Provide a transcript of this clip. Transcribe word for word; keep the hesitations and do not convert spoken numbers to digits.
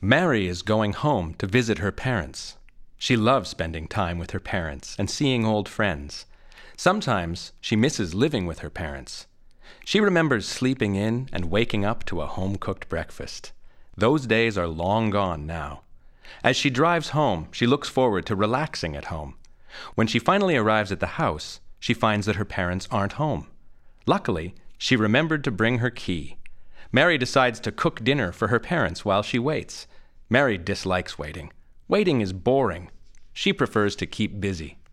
Mary is going home to visit her parents. She loves spending time with her parents and seeing old friends. Sometimes she misses living with her parents. She remembers sleeping in and waking up to a home-cooked breakfast. Those days are long gone now. As she drives home, she looks forward to relaxing at home. When she finally arrives at the house, she finds that her parents aren't home. Luckily, she remembered to bring her key. Mary decides to cook dinner for her parents while she waits. Mary dislikes waiting. Waiting is boring. She prefers to keep busy.